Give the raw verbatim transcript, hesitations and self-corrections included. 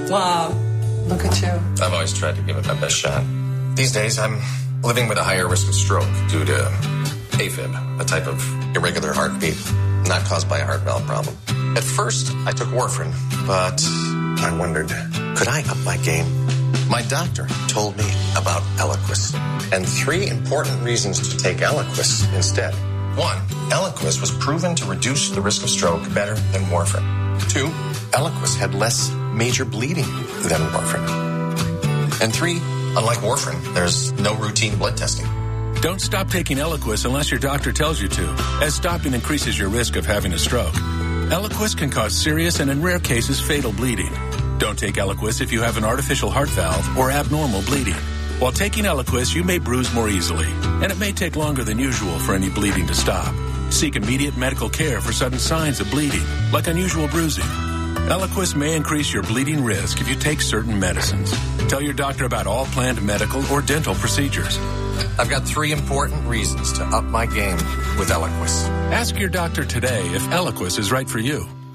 Wow. Look at you. I've always tried to give it my best shot. These days, I'm living with a higher risk of stroke due to AFib, a type of irregular heartbeat not caused by a heart valve problem. At first, I took warfarin, but I wondered, could I up my game? My doctor told me about Eliquis and three important reasons to take Eliquis instead. One, Eliquis was proven to reduce the risk of stroke better than warfarin. Two, Eliquis had less major bleeding than warfarin. And three, unlike warfarin, there's no routine blood testing. Don't stop taking Eliquis unless your doctor tells you to, as stopping increases your risk of having a stroke. Eliquis can cause serious and, in rare cases, fatal bleeding. Don't take Eliquis if you have an artificial heart valve or abnormal bleeding. While taking Eliquis, you may bruise more easily, and it may take longer than usual for any bleeding to stop. Seek immediate medical care for sudden signs of bleeding, like unusual bruising. Eliquis may increase your bleeding risk if you take certain medicines. Tell your doctor about all planned medical or dental procedures. I've got three important reasons to up my game with Eliquis. Ask your doctor today if Eliquis is right for you.